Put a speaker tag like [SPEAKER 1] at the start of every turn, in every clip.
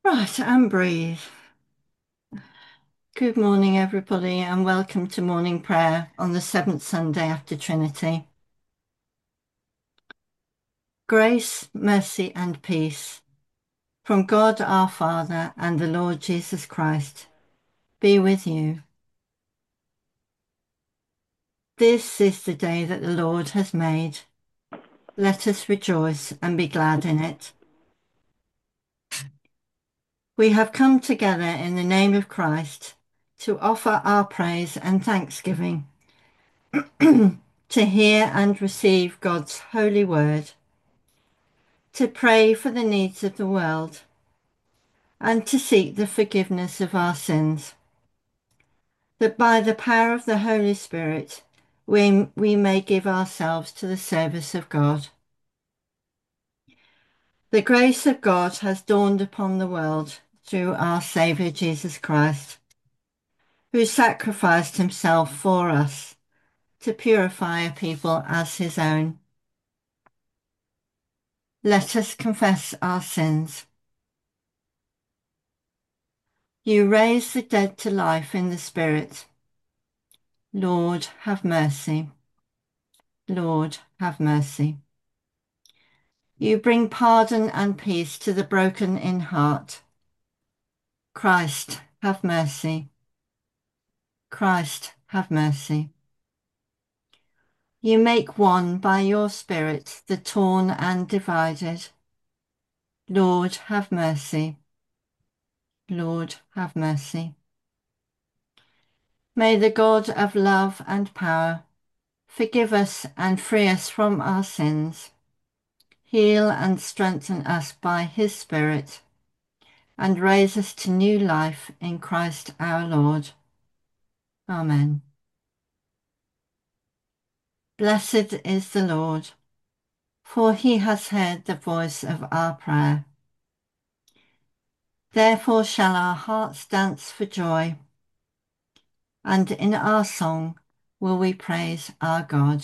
[SPEAKER 1] Right, and breathe. Good morning, everybody, and welcome to morning prayer on the seventh Sunday after Trinity. Grace, mercy, and peace from God our Father and the Lord Jesus Christ be with you. This is the day that the Lord has made. Let us rejoice and be glad in it. We have come together in the name of Christ to offer our praise and thanksgiving, to hear and receive God's holy word, to pray for the needs of the world, and to seek the forgiveness of our sins, that by the power of the Holy Spirit we may give ourselves to the service of God. The grace of God has dawned upon the world through our Saviour Jesus Christ, who sacrificed himself for us to purify a people as his own. Let us confess our sins. You raise the dead to life in the Spirit. Lord, have mercy. Lord, have mercy. You bring pardon and peace to the broken in heart. Christ, have mercy. Christ, have mercy. You make one by your Spirit the torn and divided. Lord, have mercy. Lord, have mercy. May the God of love and power forgive us and free us from our sins, heal and strengthen us by his Spirit, and raise us to new life in Christ our Lord. Amen. Blessed is the Lord, for he has heard the voice of our prayer. Therefore shall our hearts dance for joy, and in our song will we praise our God.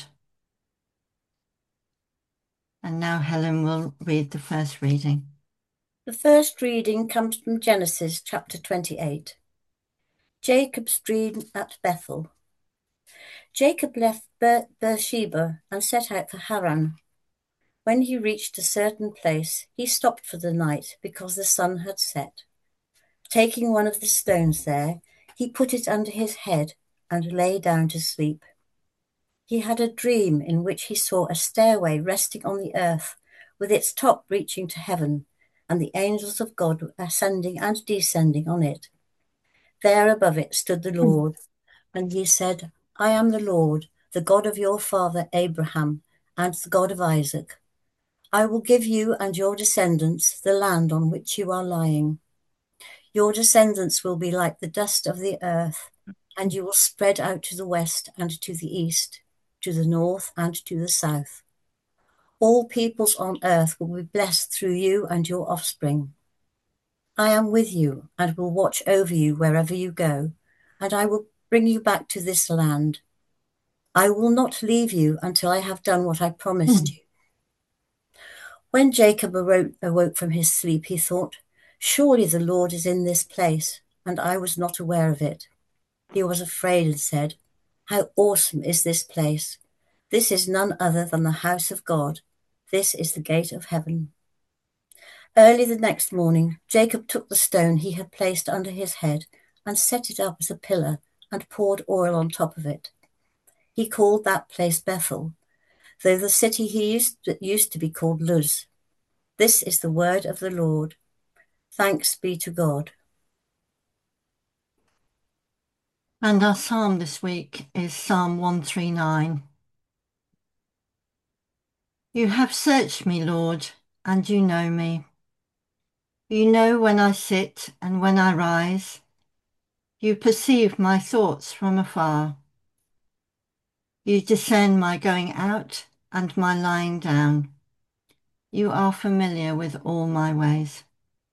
[SPEAKER 1] And now Helen will read the first reading.
[SPEAKER 2] The first reading comes from Genesis chapter 28. Jacob's dream at Bethel. Jacob left Beersheba and set out for Haran. When he reached a certain place, he stopped for the night because the sun had set. Taking one of the stones there, he put it under his head and lay down to sleep. He had a dream in which he saw a stairway resting on the earth, with its top reaching to heaven, and the angels of God ascending and descending on it. There above it stood the Lord, and he said, I am the Lord, the God of your father Abraham, and the God of Isaac. I will give you and your descendants the land on which you are lying. Your descendants will be like the dust of the earth, and you will spread out to the west and to the east, to the north and to the south. All peoples on earth will be blessed through you and your offspring. I am with you and will watch over you wherever you go, and I will bring you back to this land. I will not leave you until I have done what I promised you. When Jacob awoke from his sleep, he thought, surely the Lord is in this place, and I was not aware of it. He was afraid and said, how awesome is this place! This is none other than the house of God. This is the gate of heaven. Early the next morning, Jacob took the stone he had placed under his head and set it up as a pillar and poured oil on top of it. He called that place Bethel, though the city used to be called Luz. This is the word of the Lord. Thanks be to God.
[SPEAKER 1] And our psalm this week is Psalm 139. You have searched me, Lord, and you know me. You know when I sit and when I rise. You perceive my thoughts from afar. You discern my going out and my lying down. You are familiar with all my ways.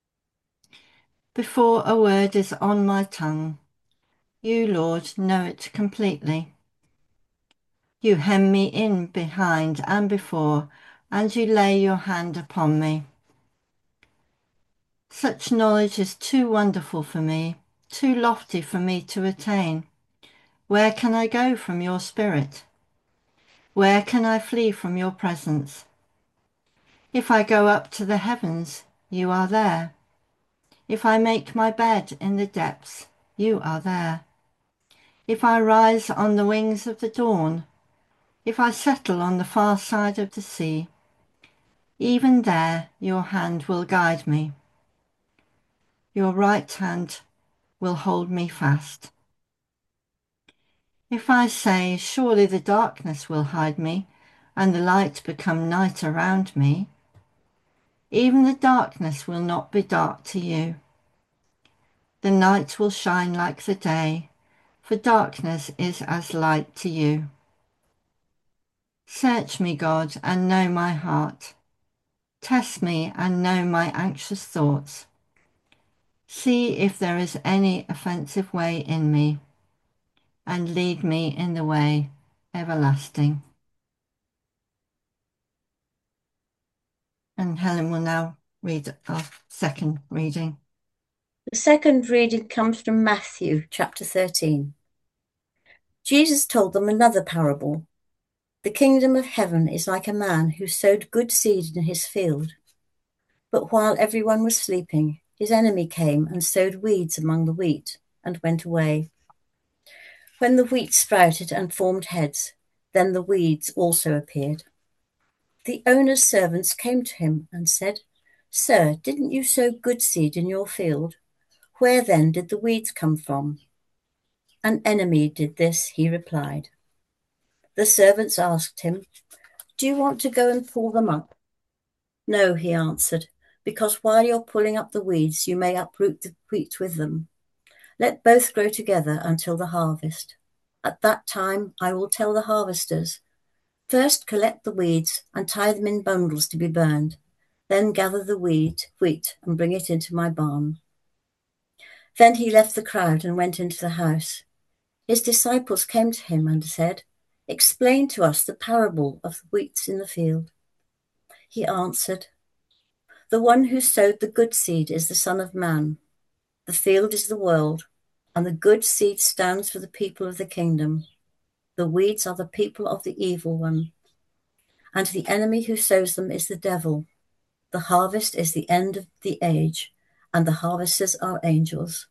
[SPEAKER 1] Before a word is on my tongue, you, Lord, know it completely. You hem me in behind and before, and you lay your hand upon me. Such knowledge is too wonderful for me, too lofty for me to attain. Where can I go from your spirit? Where can I flee from your presence? If I go up to the heavens, you are there. If I make my bed in the depths, you are there. If I rise on the wings of the dawn, if I settle on the far side of the sea, even there your hand will guide me. Your right hand will hold me fast. If I say, surely the darkness will hide me, and the light become night around me, even the darkness will not be dark to you. The night will shine like the day, for darkness is as light to you. Search me, God, and know my heart. Test me and know my anxious thoughts. See if there is any offensive way in me, and lead me in the way everlasting. And Helen will now read our second reading.
[SPEAKER 2] The second reading comes from Matthew chapter 13. Jesus told them another parable. The kingdom of heaven is like a man who sowed good seed in his field. But while everyone was sleeping, his enemy came and sowed weeds among the wheat and went away. When the wheat sprouted and formed heads, then the weeds also appeared. The owner's servants came to him and said, Sir, didn't you sow good seed in your field? Where then did the weeds come from? An enemy did this, he replied. The servants asked him, Do you want to go and pull them up? No, he answered, because while you're pulling up the weeds, you may uproot the wheat with them. Let both grow together until the harvest. At that time, I will tell the harvesters, first collect the weeds and tie them in bundles to be burned. Then gather the wheat and bring it into my barn. Then he left the crowd and went into the house. His disciples came to him and said, Explain to us the parable of the wheat in the field. He answered, The one who sowed the good seed is the Son of Man. The field is the world, and the good seed stands for the people of the kingdom. The weeds are the people of the evil one, and the enemy who sows them is the devil. The harvest is the end of the age, and the harvesters are angels.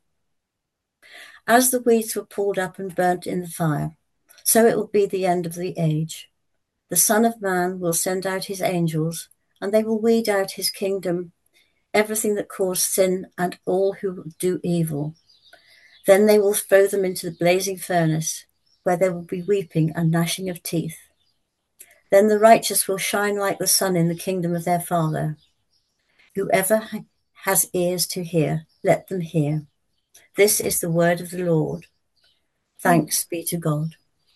[SPEAKER 2] As the weeds were pulled up and burnt in the fire, so it will be the end of the age. The Son of Man will send out his angels, and they will weed out his kingdom, everything that caused sin and all who do evil. Then they will throw them into the blazing furnace, where there will be weeping and gnashing of teeth. Then the righteous will shine like the sun in the kingdom of their Father. Whoever has ears to hear, let them hear. This is the word of the Lord. Thanks be to God.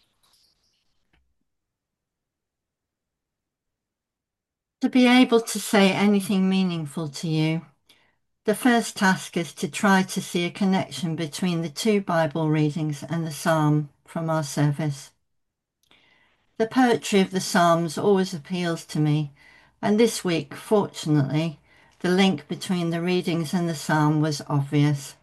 [SPEAKER 1] To be able to say anything meaningful to you, the first task is to try to see a connection between the two Bible readings and the psalm from our service. The poetry of the Psalms always appeals to me, and this week, fortunately, the link between the readings and the psalm was obvious.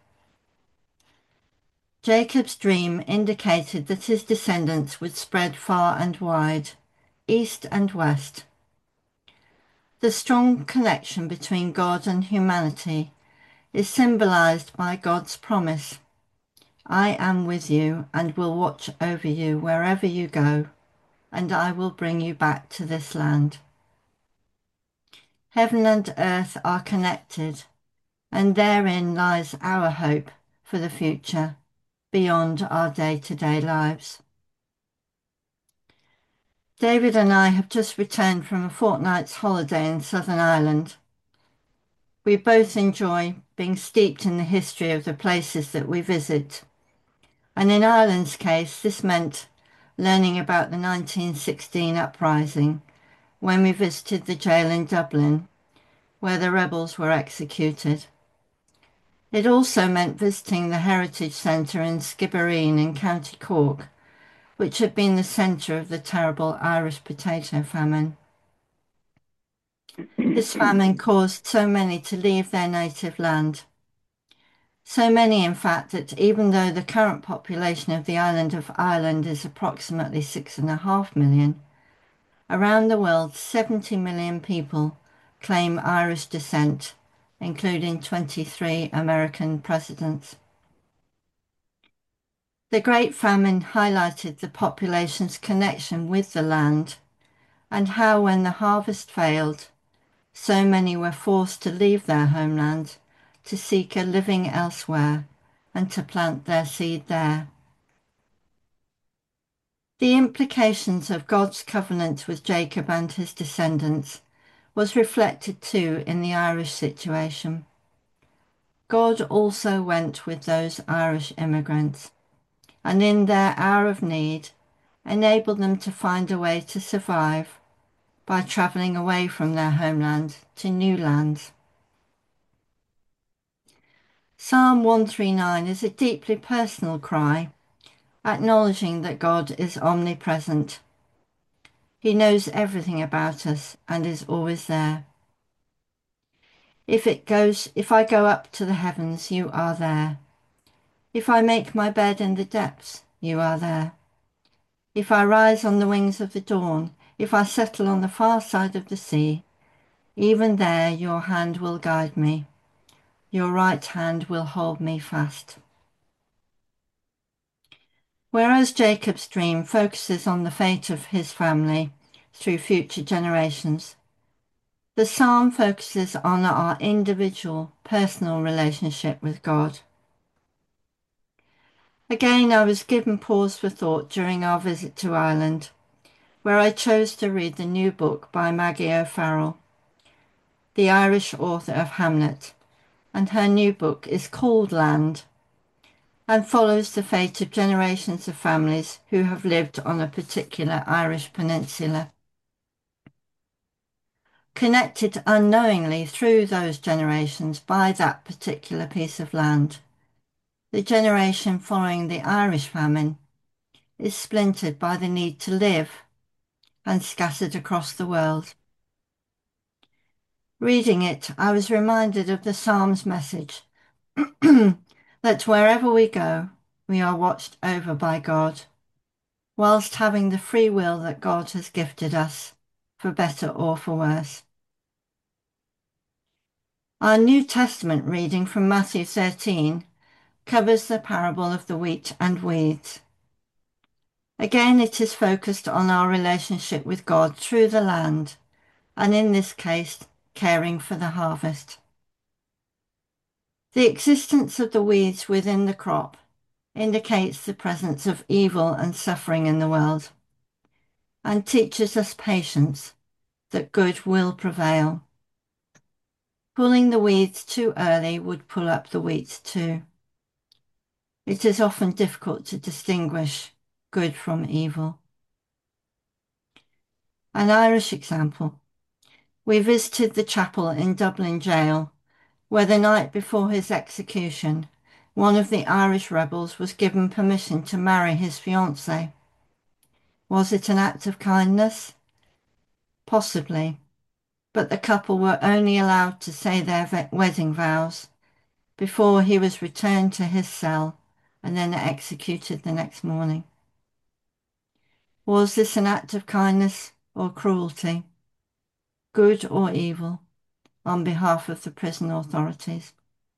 [SPEAKER 1] Jacob's dream indicated that his descendants would spread far and wide, east and west. The strong connection between God and humanity is symbolized by God's promise, I am with you and will watch over you wherever you go, and I will bring you back to this land. Heaven and earth are connected, and therein lies our hope for the future beyond our day-to-day lives. David and I have just returned from a fortnight's holiday in Southern Ireland. We both enjoy being steeped in the history of the places that we visit. And in Ireland's case, this meant learning about the 1916 uprising when we visited the jail in Dublin, where the rebels were executed. It also meant visiting the Heritage Centre in Skibbereen in County Cork, which had been the centre of the terrible Irish potato famine. This famine caused so many to leave their native land. So many, in fact, that even though the current population of the island of Ireland is approximately 6.5 million, around the world 70 million people claim Irish descent, including 23 American presidents. The Great Famine highlighted the population's connection with the land and how, when the harvest failed, so many were forced to leave their homeland to seek a living elsewhere and to plant their seed there. The implications of God's covenant with Jacob and his descendants was reflected too in the Irish situation. God also went with those Irish immigrants, and in their hour of need, enabled them to find a way to survive by travelling away from their homeland to new lands. Psalm 139 is a deeply personal cry, acknowledging that God is omnipresent. He knows everything about us and is always there. If I go up to the heavens, you are there. If I make my bed in the depths, you are there. If I rise on the wings of the dawn, if I settle on the far side of the sea, even there your hand will guide me. Your right hand will hold me fast. Whereas Jacob's dream focuses on the fate of his family through future generations, the psalm focuses on our individual, personal relationship with God. Again, I was given pause for thought during our visit to Ireland, where I chose to read the new book by Maggie O'Farrell, the Irish author of Hamlet, and her new book is called Land and follows the fate of generations of families who have lived on a particular Irish peninsula. Connected unknowingly through those generations by that particular piece of land, the generation following the Irish famine is splintered by the need to live and scattered across the world. Reading it, I was reminded of the Psalm's message that wherever we go, we are watched over by God, whilst having the free will that God has gifted us, for better or for worse. Our New Testament reading from Matthew 13 covers the parable of the wheat and weeds. Again, it is focused on our relationship with God through the land, and in this case, caring for the harvest. The existence of the weeds within the crop indicates the presence of evil and suffering in the world, and teaches us patience, that good will prevail. Pulling the weeds too early would pull up the wheat too. It is often difficult to distinguish good from evil. An Irish example. We visited the chapel in Dublin jail, where the night before his execution, one of the Irish rebels was given permission to marry his fiancée. Was it an act of kindness? Possibly, but the couple were only allowed to say their wedding vows before he was returned to his cell and then executed the next morning. Was this an act of kindness or cruelty, good or evil, on behalf of the prison authorities?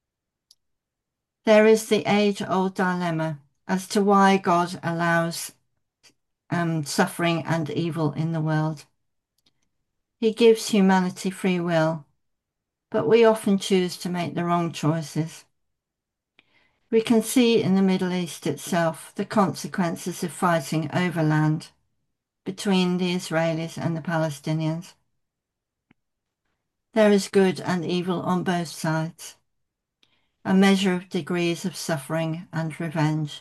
[SPEAKER 1] There is the age-old dilemma as to why God allows suffering and evil in the world. He gives humanity free will, but we often choose to make the wrong choices. We can see in the Middle East itself the consequences of fighting over land between the Israelis and the Palestinians. There is good and evil on both sides, a measure of degrees of suffering and revenge.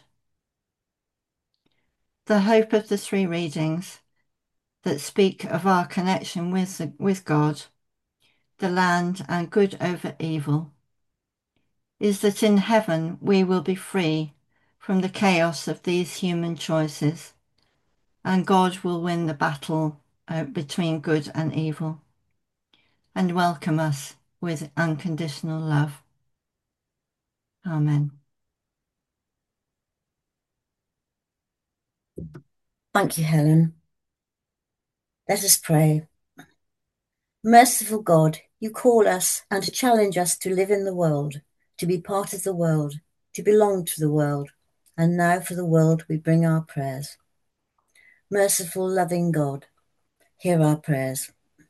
[SPEAKER 1] The hope of the three readings that speak of our connection with God, the land, and good over evil, is that in heaven we will be free from the chaos of these human choices, and God will win the battle between good and evil. and welcome us with unconditional love. Amen.
[SPEAKER 2] Thank you, Helen. Let us pray. Merciful God, you call us and challenge us to live in the world, to be part of the world, to belong to the world, and now for the world we bring our prayers. Merciful, loving God, hear our prayers.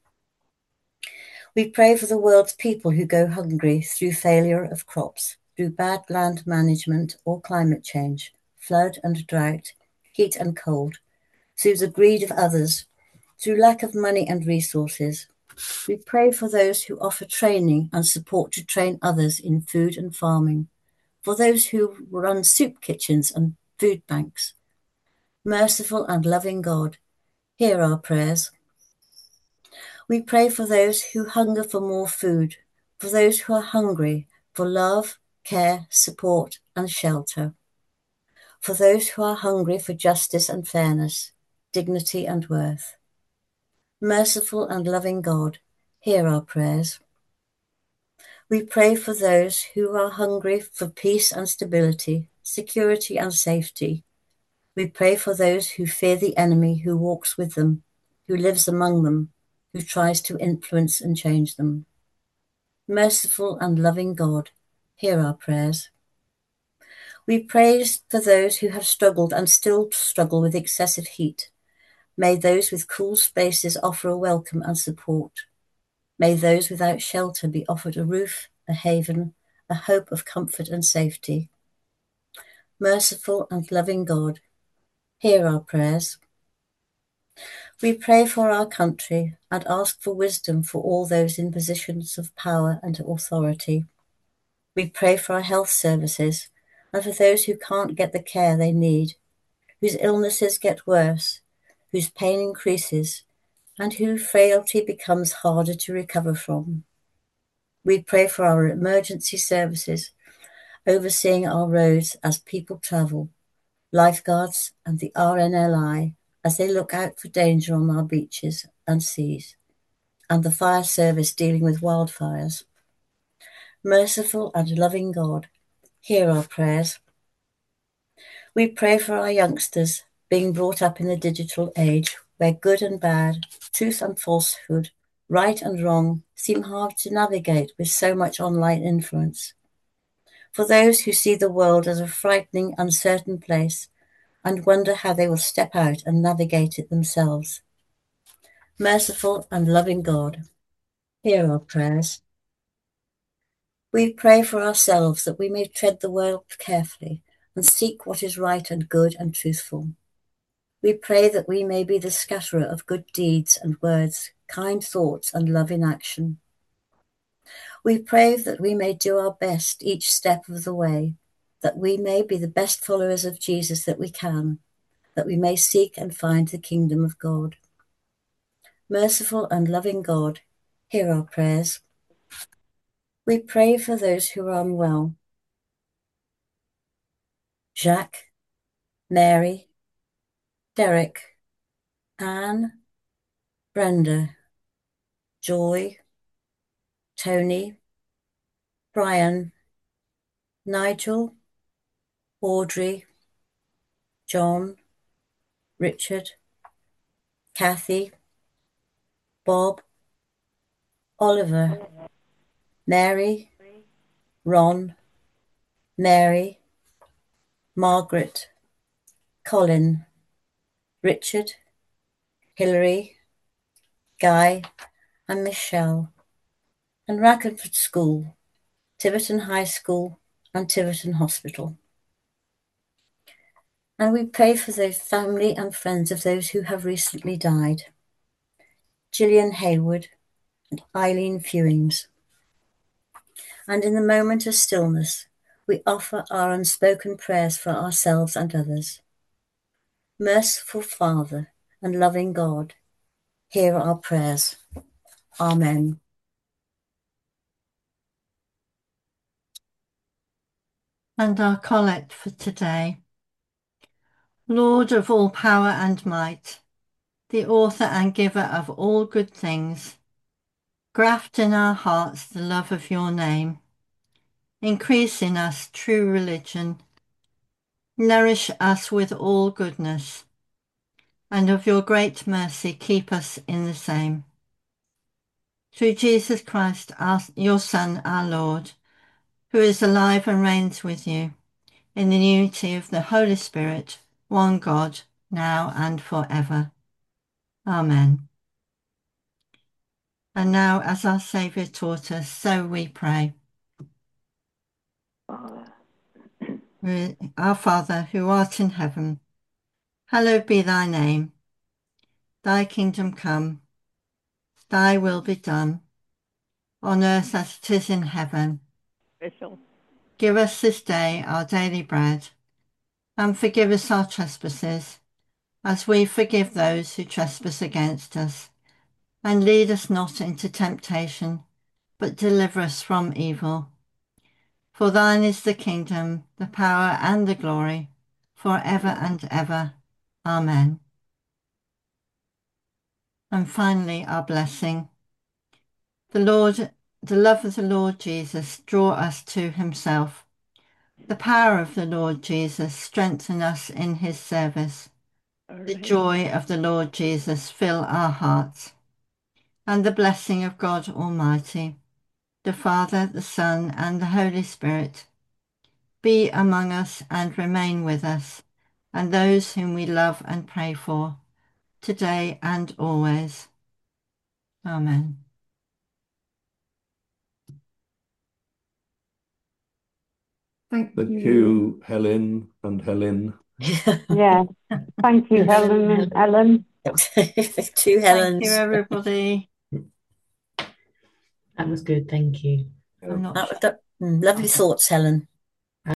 [SPEAKER 2] We pray for the world's people who go hungry through failure of crops, through bad land management or climate change, flood and drought, heat and cold, through the greed of others, through lack of money and resources. We pray for those who offer training and support to train others in food and farming, for those who run soup kitchens and food banks. Merciful and loving God, hear our prayers. We pray for those who hunger for more food, for those who are hungry for love, care, support, and shelter, for those who are hungry for justice and fairness, dignity and worth. Merciful and loving God, hear our prayers. We pray for those who are hungry for peace and stability, security and safety. We pray for those who fear the enemy who walks with them, who lives among them, who tries to influence and change them. Merciful and loving God, hear our prayers. We pray for those who have struggled and still struggle with excessive heat. May those with cool spaces offer a welcome and support. May those without shelter be offered a roof, a haven, a hope of comfort and safety. Merciful and loving God, hear our prayers. We pray for our country and ask for wisdom for all those in positions of power and authority. We pray for our health services and for those who can't get the care they need, whose illnesses get worse, whose pain increases, and whose frailty becomes harder to recover from. We pray for our emergency services, overseeing our roads as people travel, lifeguards and the RNLI as they look out for danger on our beaches and seas, and the fire service dealing with wildfires. Merciful and loving God, hear our prayers. We pray for our youngsters being brought up in the digital age where good and bad, truth and falsehood, right and wrong seem hard to navigate with so much online influence. For those who see the world as a frightening, uncertain place and wonder how they will step out and navigate it themselves. Merciful and loving God, hear our prayers. We pray for ourselves that we may tread the world carefully and seek what is right and good and truthful. We pray that we may be the scatterer of good deeds and words, kind thoughts and love in action. We pray that we may do our best each step of the way, that we may be the best followers of Jesus that we can, that we may seek and find the kingdom of God. Merciful and loving God, hear our prayers. We pray for those who are unwell. Jacques, Mary, Derek, Anne, Brenda, Joy, Tony, Brian, Nigel, Audrey, John, Richard, Kathy, Bob, Oliver, Mary, Ron, Mary, Margaret, Colin, Richard, Hilary, Guy, and Michelle, and Rackenford School, Tiverton High School, and Tiverton Hospital. And we pray for the family and friends of those who have recently died. Gillian Hayward and Eileen Fewings. And in the moment of stillness, we offer our unspoken prayers for ourselves and others. Merciful Father and loving God, hear our prayers. Amen.
[SPEAKER 1] And our collect for today. Lord of all power and might, the author and giver of all good things, Graft in our hearts the love of your name. Increase in us true religion. Nourish us with all goodness, and of your great mercy keep us in the same. Through Jesus Christ, your Son, our Lord, who is alive and reigns with you, in the unity of the Holy Spirit, one God, now and forever. Amen. And now, as our Saviour taught us, so we pray. Our Father, who art in heaven, hallowed be thy name. Thy kingdom come, thy will be done, on earth as it is in heaven. Give us this day our daily bread, and forgive us our trespasses, as we forgive those who trespass against us. And lead us not into temptation, but deliver us from evil. For thine is the kingdom, the power, and the glory, for ever and ever. Amen. And finally, our blessing. The love of the Lord Jesus draw us to himself. The power of the Lord Jesus strengthen us in his service. The joy of the Lord Jesus fill our hearts. And the blessing of God Almighty, the Father, the Son, and the Holy Spirit, be among us and remain with us, and those whom we love and pray for, today and always. Amen.
[SPEAKER 3] Thank you, Helen and Helen.
[SPEAKER 4] Yeah. Thank you, Helen and Ellen.
[SPEAKER 2] Two Helens.
[SPEAKER 1] Thank you, everybody.
[SPEAKER 5] That was good, thank you.
[SPEAKER 1] I'm not
[SPEAKER 2] Lovely thoughts, Helen.